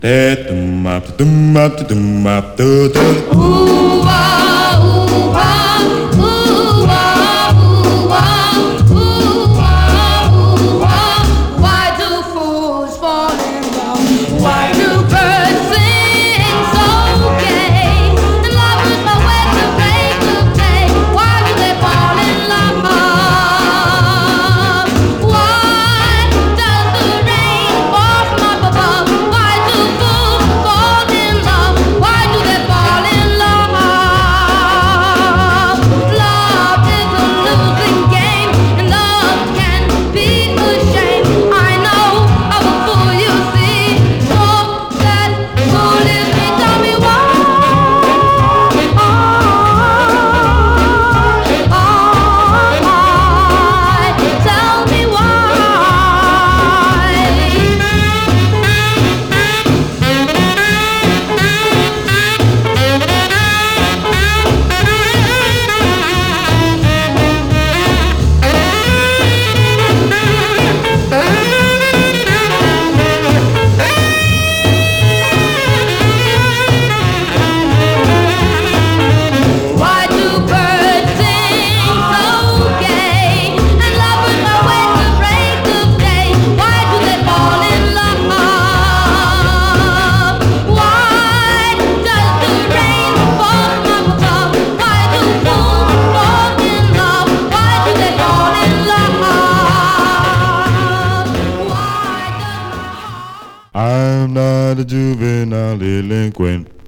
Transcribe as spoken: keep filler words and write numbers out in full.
Why do fools fall in love? Why do birds sing so gay? And love is my way to break the day. Why do they fall in love? Why does the rain fall from up above? Why do fools fall in love? Why do they fall in love? Love is a losing game, and love can be a shame. I know of a fool you see, so that fool is me. Tell me why. Tell me why. Why do birds sing so gay? And love is my way to break the day. Why do they fall in love? Why does the rain fall from up above? Why do fools fall in love? Why do they fall in love? Why does my heart I'm not a juvenile delinquent.